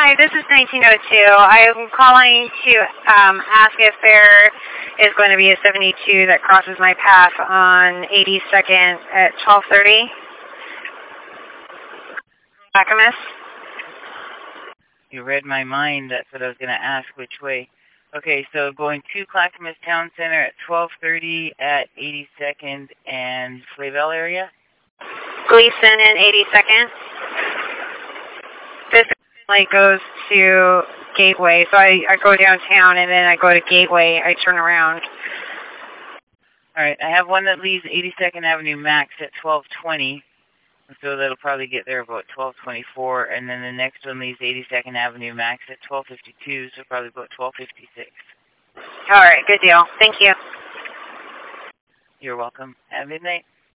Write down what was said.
Hi, this is 1902. I'm calling to ask if there is going to be a 72 that crosses my path on 82nd at 12:30. Clackamas. You read my mind. That's what I was going to ask, which way. Okay, so going to Clackamas Town Center at 12:30 at 82nd and Flavel area? Gleason and 82nd. This like goes to Gateway, so I go downtown and then I go to Gateway. I turn around. All right, I have one that leaves 82nd Avenue Max at 12:20, so that'll probably get there about 12:24, and then the next one leaves 82nd Avenue Max at 12:52, so probably about 12:56. All right, good deal. Thank you. You're welcome. Have a good night.